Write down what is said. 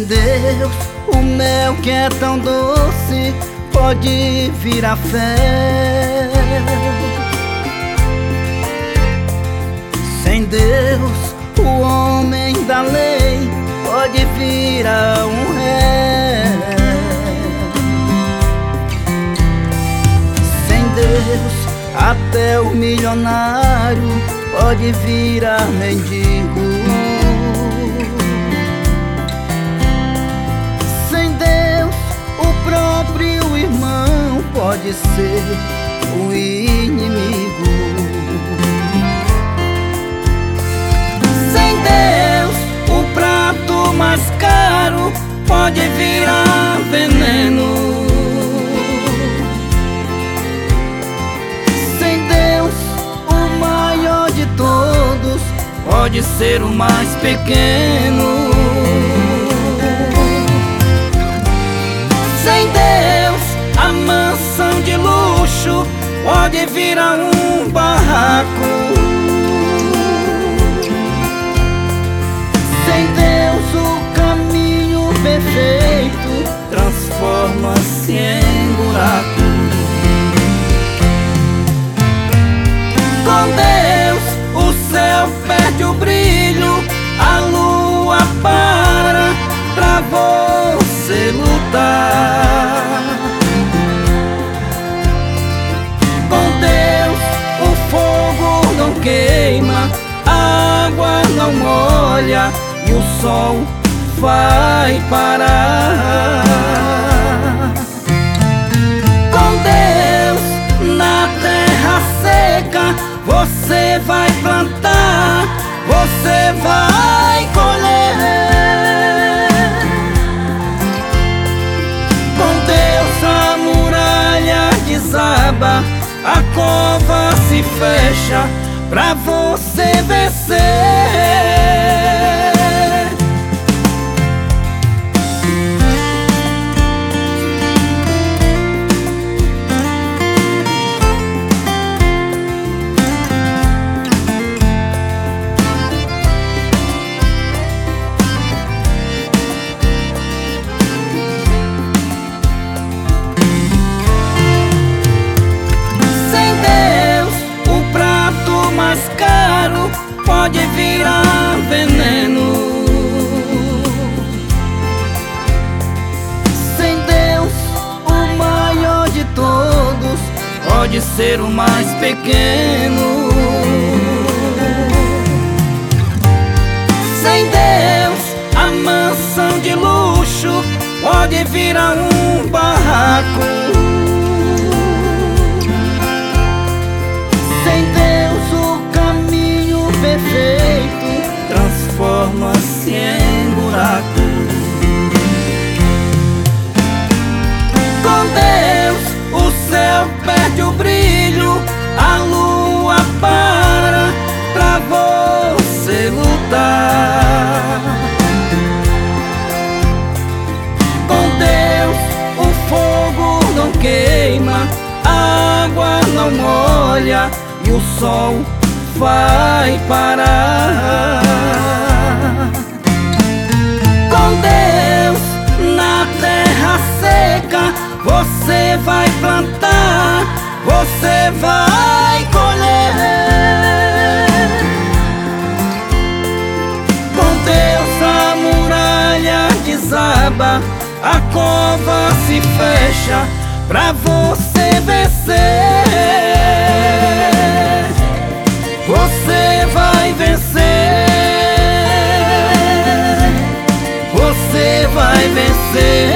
Deus, o mel que é tão doce pode virar fel. Sem Deus, o homem da lei pode virar um réu. Sem Deus, até o milionário pode virar mendigo. Sem Deus, o próprio irmão pode ser o inimigo. Sem Deus, o prato mais caro pode virar veneno. Sem Deus, o maior de todos pode ser o mais pequeno. Sem Deus, a mansão de luxo pode virar um barraco. Sem Deus, o caminho perfeito transforma-se em buraco. Com Deus, o céu perde o brilho, a lua para pra você lutar. Com Deus, o fogo não queima, a água não molha e o sol vai parar. Com Deus, na terra seca você vai plantar, você vai colher. Com Deus a muralha desaba, a cova se fecha pra você vencer. Pode virar veneno. Sem Deus, o maior de todos pode ser o mais pequeno. Sem Deus, a mansão de luxo pode virar um barraco. Sem Deus, o caminho perfeito transforma-se em buraco. Com Deus, o céu perde o brilho, a lua para pra você lutar. Com Deus, o fogo não queima, a água não molha e o sol vai parar. Com Deus, na terra seca você vai plantar, você vai colher. Com Deus a muralha desaba, a cova se fecha pra você vencer. Você vai vencer. Você vai vencer.